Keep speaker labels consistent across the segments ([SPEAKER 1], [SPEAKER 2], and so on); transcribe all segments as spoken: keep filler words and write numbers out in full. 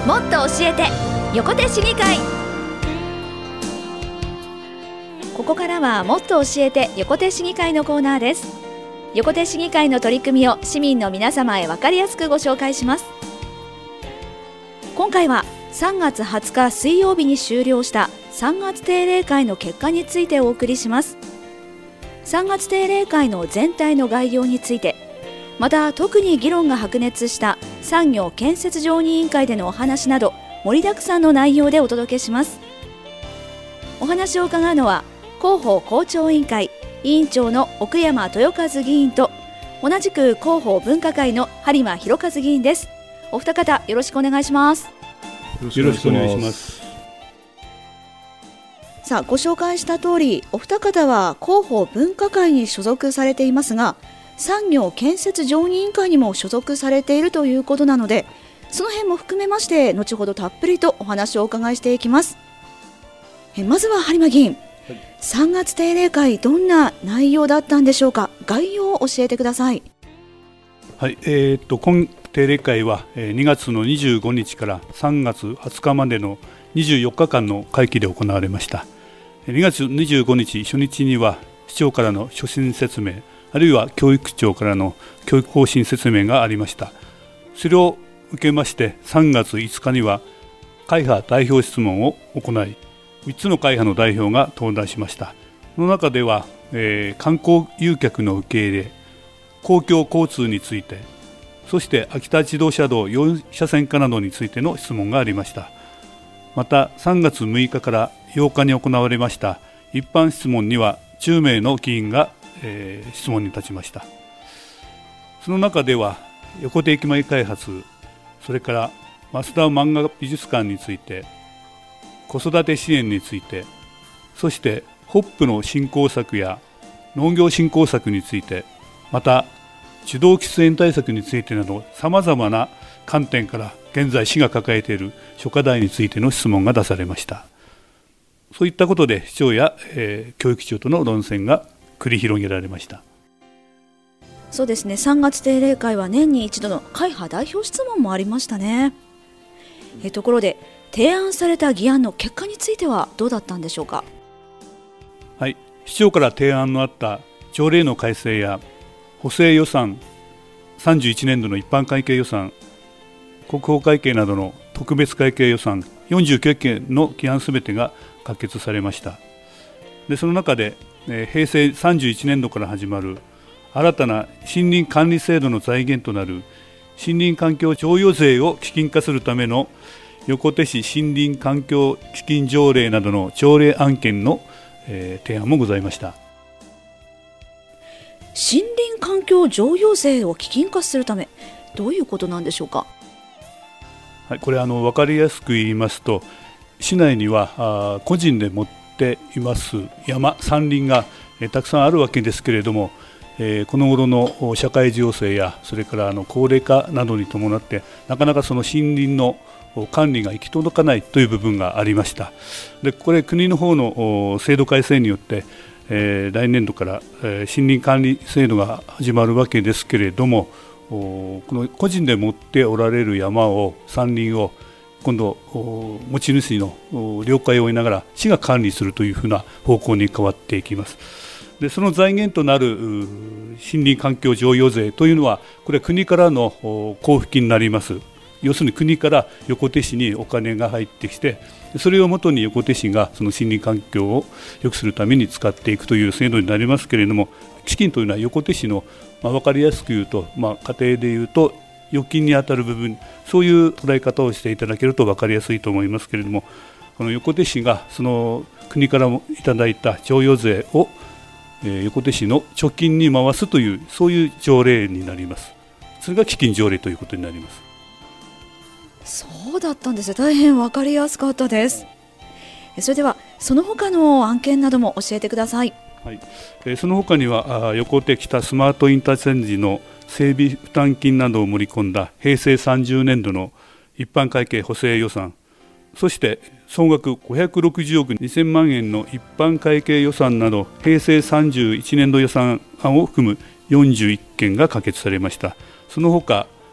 [SPEAKER 1] もっと教えて横手市議会。ここからはもっと教えて横手市議会のコーナーです。横手市議会の取り組みを市民の皆様へ分かりやすくご紹介します。今回はさんがつはつか水曜日に終了したさんがつ定例会の結果についてお送りします。さんがつ定例会の全体の概要について、また特に議論が白熱した産業建設常任委員会でのお話など盛りだくさんの内容でお届けします。お話を伺うのは広報校長委員会委員長の奥山豊和議員と、同じく広報分科会の播磨博和議員です。お二方よろしくお願いします。
[SPEAKER 2] よろしくお願いします。
[SPEAKER 1] さあ、ご紹介した通り、お二方は広報分科会に所属されていますが、産業建設常任委員会にも所属されているということなので、その辺も含めまして後ほどたっぷりとお話をお伺いしていきます。えまずは播磨議員、はい、さんがつ定例会どんな内容だったんでしょうか。概要を教えてください。
[SPEAKER 2] はい、えー、っと今定例会はにがつのにじゅうごにちからさんがつはつかまでのにじゅうよっかかんの会期で行われました。にがつにじゅうごにち初日には市長からの所信説明、あるいは教育長からの教育方針説明がありました。それを受けましてさんがついつかには会派代表質問を行い、みっつの会派の代表が登壇しました。その中では、えー、観光誘客の受け入れ、公共交通について、そして秋田自動車道よんしゃせん化などについての質問がありました。またさんがつむいかからようかに行われました一般質問にはじゅうめいの議員が、えー、質問に立ちました。その中では横手駅前開発、それから増田漫画美術館について、子育て支援について、そしてホップの振興策や農業振興策について、また受動喫煙対策についてなどさまざまな観点から現在市が抱えている諸課題についての質問が出されました。そういったことで市長や、えー、教育長との論戦が繰り広げられました。
[SPEAKER 1] そうですね、さんがつ定例会は年に一度の会派代表質問もありましたね。えところで提案された議案の結果についてはどうだったんでしょうか。
[SPEAKER 2] はい、市長から提案のあった条例の改正や補正予算、さんじゅういちねんどの一般会計予算、国保会計などの特別会計予算よんじゅうきゅうけんの議案すべてが可決されました。でその中で、えー、平成さんじゅういちねんどから始まる新たな森林管理制度の財源となる森林環境譲与税を基金化するための横手市森林環境基金条例などの条例案件の、えー、提案もございました。
[SPEAKER 1] 森林環境譲与税を基金化するため、どういうことなんでしょうか。
[SPEAKER 2] はい、これあの分かりやすく言いますと、市内にはあ個人で持っています山、山林が、えー、たくさんあるわけですけれども、えー、この頃の社会情勢やそれからあの高齢化などに伴ってなかなかその森林の管理が行き届かないという部分がありました。でこれ国の方の制度改正によって、えー、来年度から、えー、森林管理制度が始まるわけですけれども、この個人で持っておられる山を山林を今度持ち主の了解を得ながら市が管理するというふうな方向に変わっていきます。でその財源となる森林環境譲与税というのは、これは国からの交付金になります。要するに国から横手市にお金が入ってきて、それをもとに横手市がその森林環境を良くするために使っていくという制度になりますけれども、基金というのは横手市の、まあ、分かりやすく言うと、まあ、家庭でいうと預金に当たる部分、そういう捉え方をしていただけると分かりやすいと思いますけれども、この横手市がその国からいただいた譲与税を、えー、横手市の貯金に回すという、そういう条例になります。それが基金条例ということになります。
[SPEAKER 1] そうだったんですね。大変分かりやすかったです。それではその他の案件なども教えてください。
[SPEAKER 2] はい、えー、その他には横手北スマートインターチェンジの整備負担金などを盛り込んだ平成さんじゅうねんどの一般会計補正予算、そして総額ごひゃくろくじゅうおくにせんまんえんの一般会計予算など平成さんじゅういちねんど予算案を含むよんじゅういっけんが可決されました。その他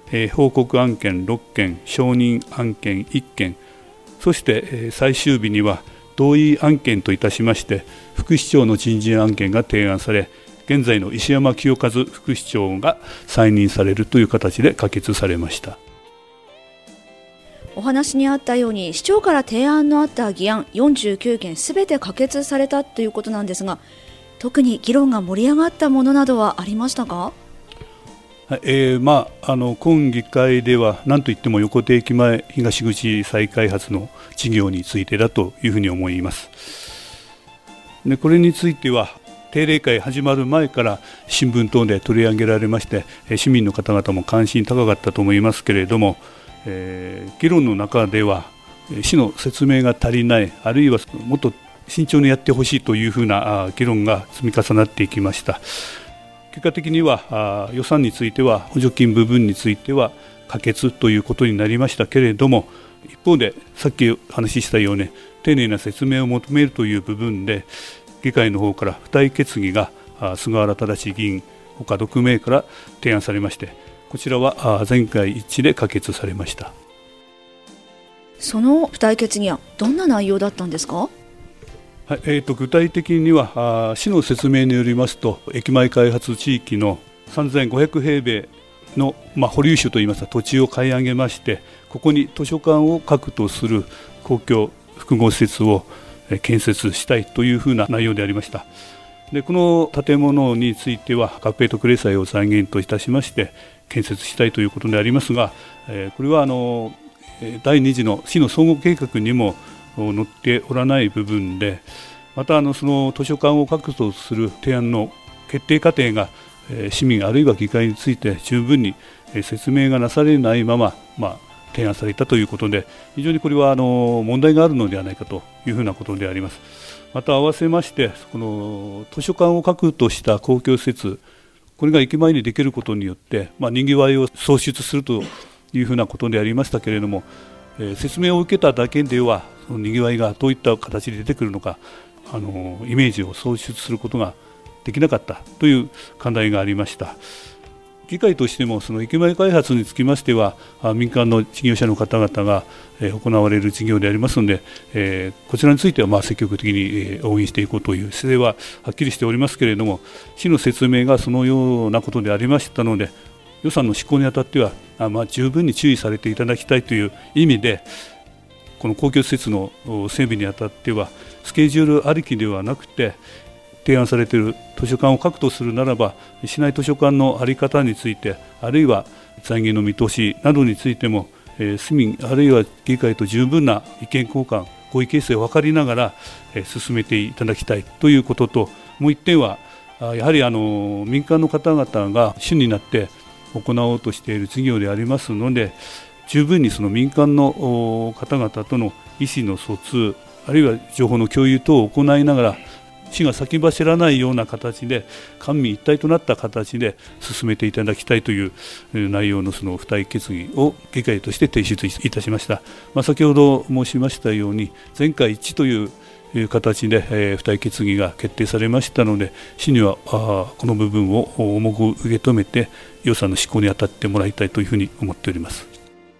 [SPEAKER 2] えー、報告案件ろっけん、承認案件いっけん、そして、えー、最終日には同意案件といたしまして副市長の人事案件が提案され、現在の石山清和副市長が再任されるという形で可決されました。
[SPEAKER 1] お話にあったように市長から提案のあった議案よんじゅうきゅうけんすべて可決されたということなんですが、特に議論が盛り上がったものなどはありましたか？
[SPEAKER 2] えーまあ、あの今議会では何といっても横手駅前東口再開発の事業についてだというふうに思います。でこれについては定例会始まる前から新聞等で取り上げられまして、市民の方々も関心高かったと思いますけれども、えー、議論の中では市の説明が足りない、あるいはもっと慎重にやってほしいというふうな議論が積み重なっていきました。結果的には予算については補助金部分については可決ということになりましたけれども、一方でさっきお話ししたように丁寧な説明を求めるという部分で議会の方から付帯決議が菅原正議員他ろくめいから提案されまして、こちらは全会一致で可決されました。
[SPEAKER 1] その付帯決議案、どんな内容だったんですか？
[SPEAKER 2] はい、えー、と具体的にはあ市の説明によりますと、駅前開発地域のさんぜんごひゃくへいべいの、まあ、保留種といいますか土地を買い上げまして、ここに図書館を核とする公共複合施設を建設したいというふうな内容でありました。でこの建物については合併特例債を財源といたしまして建設したいということでありますが、えー、これはあのだいに次の市の総合計画にも載っておらない部分で、またあのその図書館を確保する提案の決定過程が市民あるいは議会について十分に説明がなされないまま、まあ、提案されたということで、非常にこれはあの問題があるのではないかというふうなことであります。また合わせましてこの図書館を核とした公共施設、これが駅前にできることによって、まあ、にぎわいを創出するというふうなことでありましたけれども、えー、説明を受けただけではそのにぎわいがどういった形で出てくるのか、あのイメージを創出することができなかったという課題がありました。議会としてもその駅前開発につきましては民間の事業者の方々が行われる事業でありますので、えー、こちらについてはまあ積極的に応援していこうという姿勢ははっきりしておりますけれども、市の説明がそのようなことでありましたので、予算の執行にあたってはあ、まあ、十分に注意されていただきたいという意味で、この公共施設の整備にあたってはスケジュールありきではなくて、提案されている図書館を確保するならば市内図書館の在り方について、あるいは財源の見通しなどについても、えー、市民あるいは議会と十分な意見交換、合意形成を図りながら、えー、進めていただきたいということと、もう一点はやはりあの民間の方々が主になって行おうとしている事業でありますので、十分にその民間の方々との意思の疎通、あるいは情報の共有等を行いながら、市が先走らないような形で官民一体となった形で進めていただきたいという内容のその付帯決議を議会として提出いたしました。まあ、先ほど申しましたように全会一致という形で、えー、付帯決議が決定されましたので、市にはあこの部分を重く受け止めて予算の執行に当たってもらいたいというふうに思っております。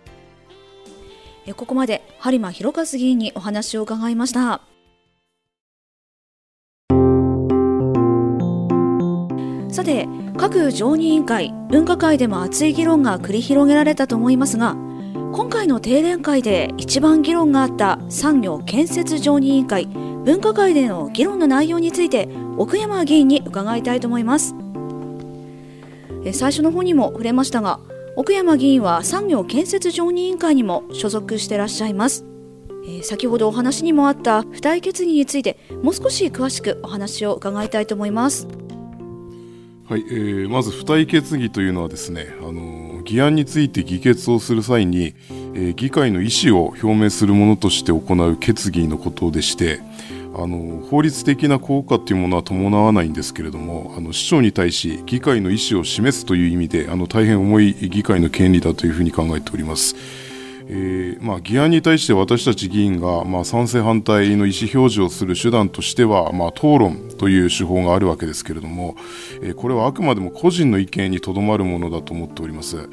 [SPEAKER 1] ここまで播磨博和議員にお話を伺いました。さて、各常任委員会、分科会でも熱い議論が繰り広げられたと思いますが、今回の定例会で一番議論があった産業建設常任委員会、分科会での議論の内容について奥山議員に伺いたいと思います。最初の方にも触れましたが、奥山議員は産業建設常任委員会にも所属していらっしゃいます。えー、先ほどお話にもあった付帯決議についてもう少し詳しくお話を伺いたいと思います。
[SPEAKER 3] はい、えー、まず付帯決議というのはですね、あの議案について議決をする際に、えー、議会の意思を表明するものとして行う決議のことでして、あの法律的な効果というものは伴わないんですけれども、あの市長に対し議会の意思を示すという意味であの大変重い議会の権利だというふうに考えております。えーまあ、議案に対して私たち議員が、まあ、賛成反対の意思表示をする手段としては、まあ、討論という手法があるわけですけれども、えー、これはあくまでも個人の意見にとどまるものだと思っております。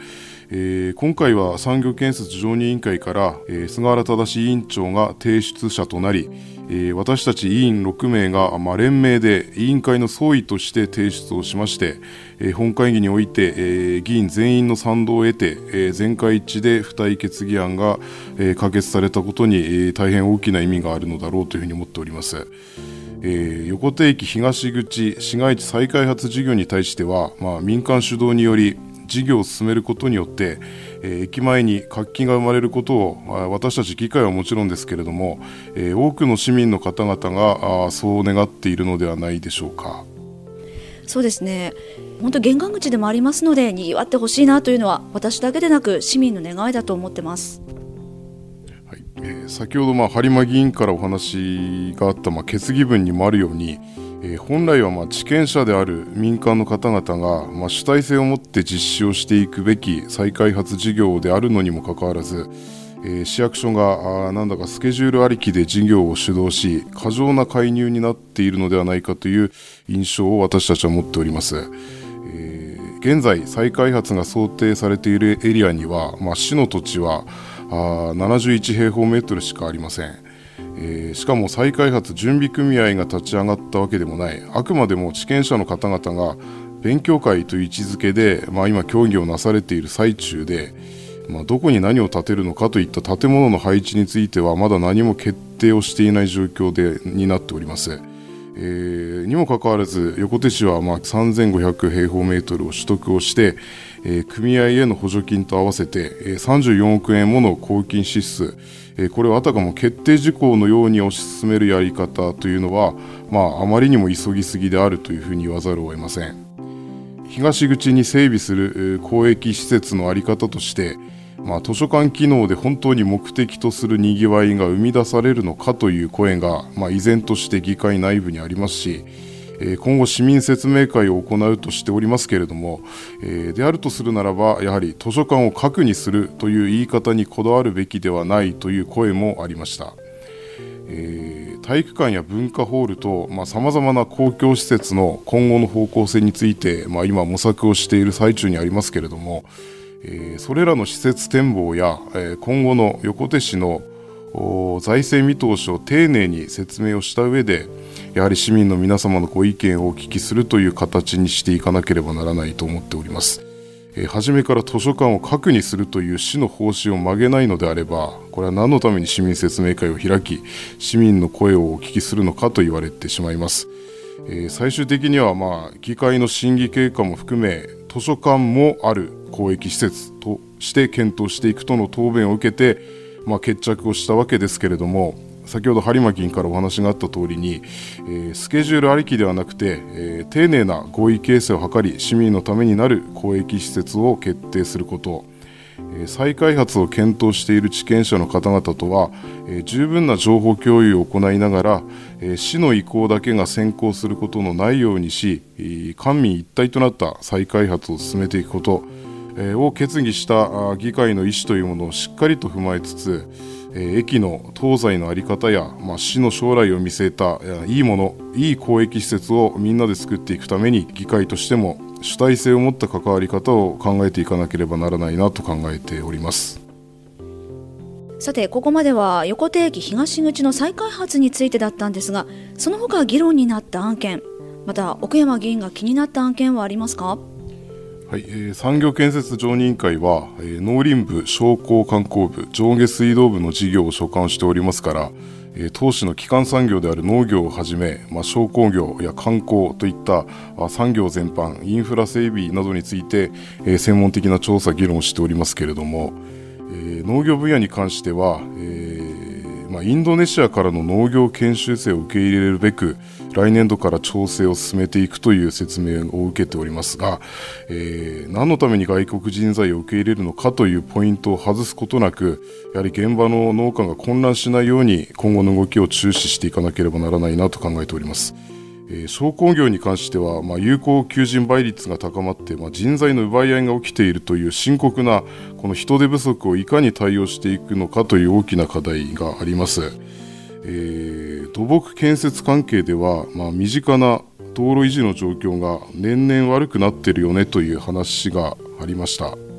[SPEAKER 3] えー、今回は産業建設常任委員会から、えー、菅原正委員長が提出者となり、えー、私たち委員ろくめいが、まあ、連名で委員会の総意として提出をしまして、えー、本会議において、えー、議員全員の賛同を得て、えー、全会一致で付帯決議案が、えー、可決されたことに、えー、大変大きな意味があるのだろうというふうに思っております。えー、横手駅東口市街地再開発事業に対しては、まあ、民間主導により事業を進めることによって、えー、駅前に活気が生まれることを、まあ、私たち議会はもちろんですけれども、えー、多くの市民の方々があそう願っているのではないでしょうか。
[SPEAKER 1] そうですね、本当玄関口でもありますのでにぎわってほしいなというのは私だけでなく市民の願いだと思ってます。
[SPEAKER 3] はいえー、先ほど、まあ、播磨議員からお話があった、まあ、決議文にもあるように、えー、本来はまあ地権者である民間の方々が、まあ、主体性を持って実施をしていくべき再開発事業であるのにもかかわらず、えー、市役所があなんだかスケジュールありきで事業を主導し過剰な介入になっているのではないかという印象を私たちは持っております。えー、現在再開発が想定されているエリアには、まあ、市の土地はあななじゅういちへいほうメートルしかありません。えー、しかも再開発準備組合が立ち上がったわけでもない、あくまでも地権者の方々が勉強会という位置づけで、まあ、今協議をなされている最中で、まあ、どこに何を建てるのかといった建物の配置についてはまだ何も決定をしていない状況でになっております。えー、にもかかわらず横手市はまあさんぜんごひゃくへいほうメートルを取得をして、えー、組合への補助金と合わせて、えー、さんじゅうよんおくえんもの公金支出、えー、これをあたかも決定事項のように推し進めるやり方というのは、まあ、あまりにも急ぎすぎであるというふうに言わざるを得ません。東口に整備する、えー、公益施設の在り方として、まあ、図書館機能で本当に目的とするにぎわいが生み出されるのかという声が、まあ、依然として議会内部にありますし、えー、今後市民説明会を行うとしておりますけれども、えー、であるとするならばやはり図書館を核にするという言い方にこだわるべきではないという声もありました。えー、体育館や文化ホールとさまざ、まな公共施設の今後の方向性について、まあ、今模索をしている最中にありますけれども、えー、それらの施設展望や、えー、今後の横手市の財政見通しを丁寧に説明をした上で、やはり市民の皆様のご意見をお聞きするという形にしていかなければならないと思っております。えー、初めから図書館を核にするという市の方針を曲げないのであれば、これは何のために市民説明会を開き市民の声をお聞きするのかと言われてしまいます。えー、最終的には、まあ、議会の審議経過も含め図書館もある公益施設として検討していくとの答弁を受けて、まあ、決着をしたわけですけれども、先ほど播磨議員からお話があった通りに、えー、スケジュールありきではなくて、えー、丁寧な合意形成を図り市民のためになる公益施設を決定すること、えー、再開発を検討している地権者の方々とは、えー、十分な情報共有を行いながら、えー、市の意向だけが先行することのないようにし、えー、官民一体となった再開発を進めていくことを決議した議会の意思というものをしっかりと踏まえつつ、駅の東西の在り方や、まあ、市の将来を見据えたいいもの、いい公益施設をみんなで作っていくために、議会としても主体性を持った関わり方を考えていかなければならないなと考えております。
[SPEAKER 1] さて、ここまでは横手駅東口の再開発についてだったんですが、その他議論になった案件、また奥山議員が気になった案件はありますか？
[SPEAKER 3] はいえー、産業建設常任委員会は、えー、農林部、商工観光部、上下水道部の事業を所管しておりますから、えー、当市の基幹産業である農業をはじめ、まあ、商工業や観光といったあ産業全般、インフラ整備などについて、えー、専門的な調査議論をしておりますけれども、えー、農業分野に関しては、えーまあ、インドネシアからの農業研修生を受け入れるべく来年度から調整を進めていくという説明を受けておりますが、えー、何のために外国人材を受け入れるのかというポイントを外すことなく、やはり現場の農家が混乱しないように今後の動きを注視していかなければならないなと考えております。えー、商工業に関しては、まあ、有効求人倍率が高まって、まあ、人材の奪い合いが起きているという深刻なこの人手不足をいかに対応していくのかという大きな課題があります。えー、土木建設関係では、まあ、身近な道路維持の状況が年々悪くなっているよねという話がありました。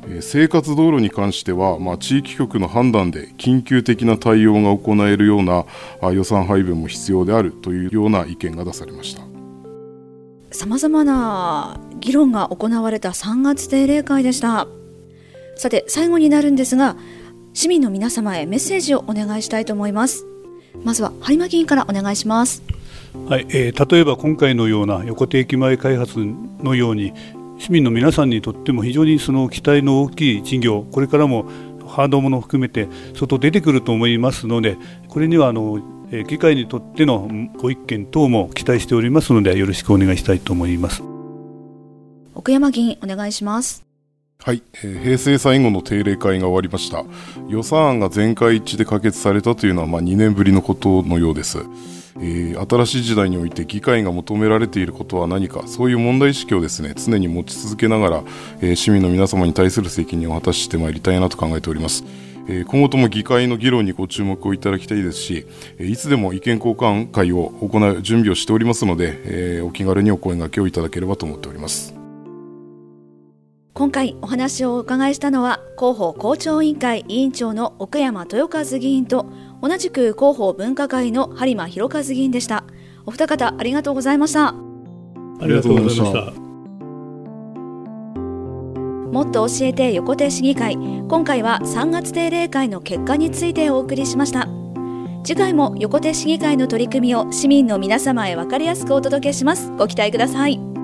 [SPEAKER 3] えー、生活道路に関しては、まあ、地域局の判断で緊急的な対応が行えるようなあ予算配分も必要であるというような意見が出されました。
[SPEAKER 1] さまざまな議論が行われたさんがつ定例会でした。さて最後になるんですが、市民の皆様へメッセージをお願いしたいと思います。まずは播磨議員からお願いします。
[SPEAKER 2] はい、えー、例えば今回のような横手駅前開発のように市民の皆さんにとっても非常にその期待の大きい事業、これからもハードものを含めて相当出てくると思いますので、これにはあの議会にとってのご意見等も期待しておりますので、よろしくお願いしたいと思います。
[SPEAKER 1] 奥山議員お願いします。
[SPEAKER 3] はい、えー、平成最後の定例会が終わりました。予算案が全会一致で可決されたというのは、まあ、にねんぶりのことのようです。えー、新しい時代において議会が求められていることは何か、そういう問題意識をですね常に持ち続けながら、えー、市民の皆様に対する責任を果たしてまいりたいなと考えております。えー、今後とも議会の議論にご注目をいただきたいですし、いつでも意見交換会を行う準備をしておりますので、えー、お気軽にお声掛けをいただければと思っております。
[SPEAKER 1] 今回お話をお伺いしたのは広報広聴委員会委員長の奥山豊和議員と、同じく広報分科会の播磨博和議員でした。お二方ありがとうございました。
[SPEAKER 2] ありがとうございました。
[SPEAKER 1] もっと教えて横手市議会、今回はさんがつ定例会の結果についてお送りしました。次回も横手市議会の取り組みを市民の皆様へ分かりやすくお届けします。ご期待ください。